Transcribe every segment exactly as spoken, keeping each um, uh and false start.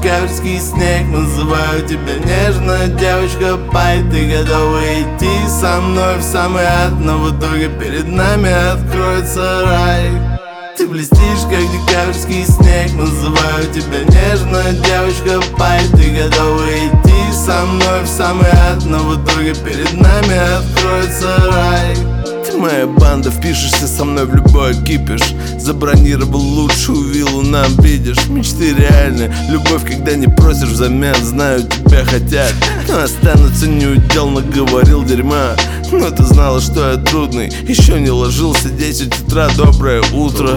декабрьский снег. Называю тебя нежно, девочка, пай. Ты готова идти со мной в самый ад, но в итоге перед нами откроется рай. Ты блестишь, как декабрьский снег. Называю тебя нежно, девочка, пай. Ты готова идти со мной в самый ад, но в итоге перед нами откроется рай. Ты моя банда, впишешься со мной в любой кипиш. Забронировал лучшую виллу, нам видишь. Мечты реальны, любовь, когда не просишь взамен. Знаю, тебя хотят, но останутся неудел. Наговорил дерьма, но ты знала, что я трудный. Еще не ложился, десять утра, доброе утро.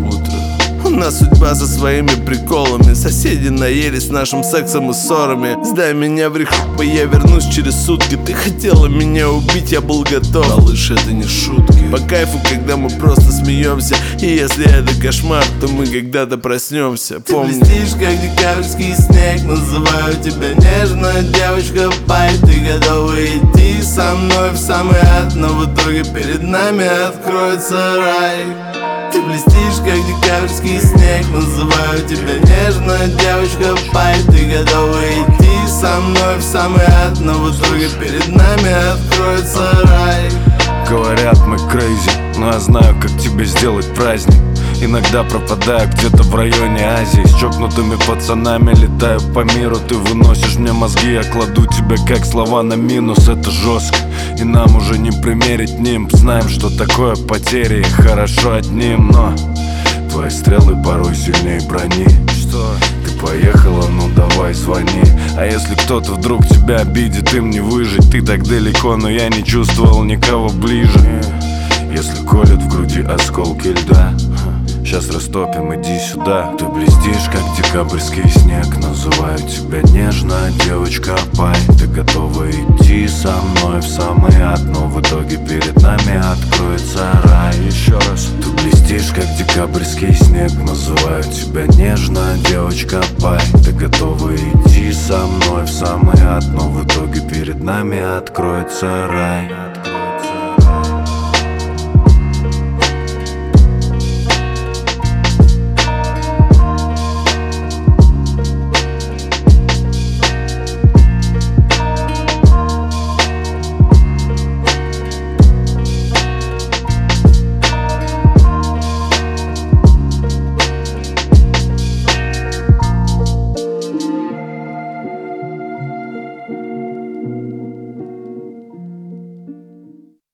У нас судьба со своими приколами. Соседи наелись нашим сексом и ссорами. Сдай меня в рехаб, я вернусь через сутки. Ты хотела меня убить, я был готов. Малыш, это не шутки. По кайфу, когда мы просто смеемся. И если это кошмар, то мы когда-то проснемся. Помни. Ты блестишь, как декабрьский снег. Называю тебя нежно, девочка, пай. Ты готова идти со мной в самый ад, но в итоге перед нами откроется рай. Ты блестишь, как декабрьский снег. Называю тебя нежно, девочка, пай. Ты готова идти со мной в самый ад, но в итоге перед нами откроется рай. Говорят, мы крейзи, но я знаю, как тебе сделать праздник. Иногда пропадаю где-то в районе Азии. С чокнутыми пацанами летаю по миру. Ты выносишь мне мозги, я кладу тебя как слова на минус. Это жестко, и нам уже не примерить нимб. Знаем, что такое потери, и хорошо одним. Но твои стрелы порой сильнее брони. Что? Ты поехала, ну давай звони. А если кто-то вдруг тебя обидит, им не выжить. Ты так далеко, но я не чувствовал никого ближе. Если колет в груди осколки льда, сейчас растопим, иди сюда. Ты блестишь, как декабрьский снег. Называю тебя нежно, девочка, пай. Ты готова идти со мной в самый ад, но в итоге перед нами откроется рай. Еще раз. Ты блестишь, как декабрьский снег. Называю тебя нежно, девочка, пай. Ты готова идти со мной в самый ад, но в итоге перед нами откроется рай.